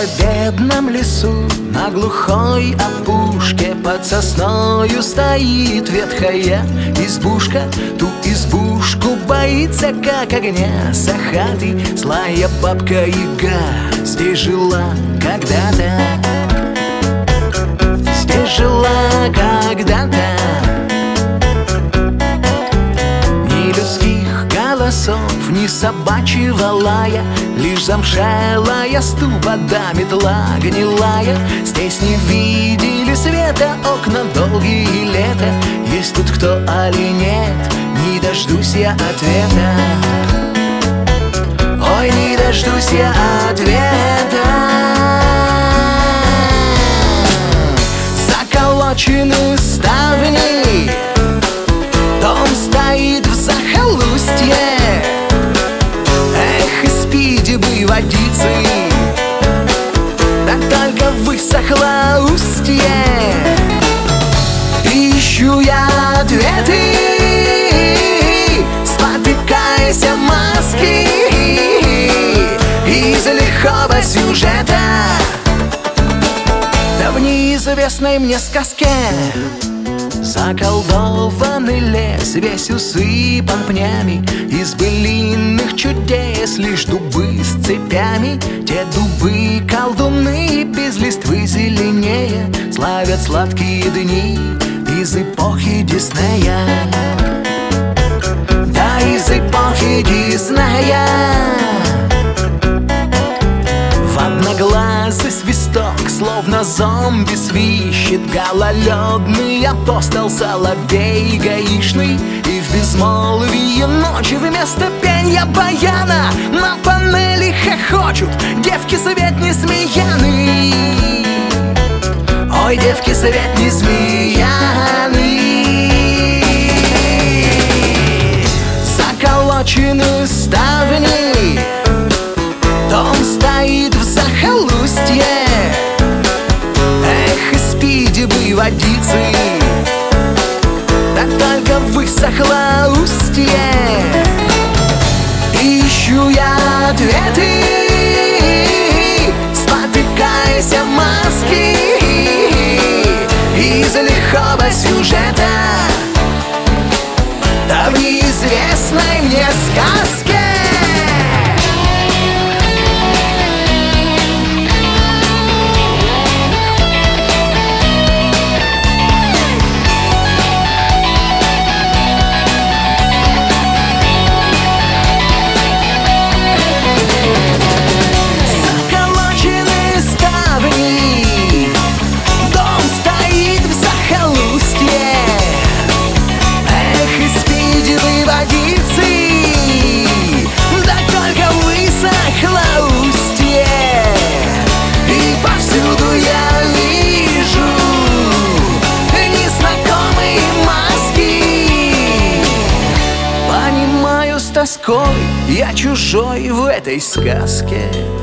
бедном лесу, на глухой опушке, под сосною стоит ветхая избушка. Ту избушку боится, как огня, сахатый, злая бабка-яга. Здесь жила когда-то, здесь жила когда-то. Ни людских голосов, ни собачьего лая, лишь замшелая ступа да метла гнилая. Здесь не видели света окна долгие лета. Есть тут кто, али нет, не дождусь я ответа. Ой, не дождусь я ответа. Заколочены ставни, дом стоит в захолустье. Эх, испить бы водицы, да только высохло устье. Ищу я ответы, спотыкаясь в маске из лихого сюжета, да в неизвестной мне сказке. Заколдованный лес весь усыпан пнями, из былинных чудес лишь дубы с цепями. Те дубы колдуны без листвы зеленее славят сладкие дни из эпохи Диснея. Да, из эпохи Диснея. В одноглазый свисток, словно зомби, свищет гололедный апостол соловей гаишный. И в безмолвии ночи вместо пенья баяна на панели хохочут девки свет несмеяны. Ой, девки свет несмеяны. Заколочены ставни, дом стоит в захолустье. Эх, испить бы водицы, да только высохло устье. Ищу я ответы, спотыкаясь в маске из лихого сюжета, да в неизвестной мне сказке. Тоской я чужой в этой сказке.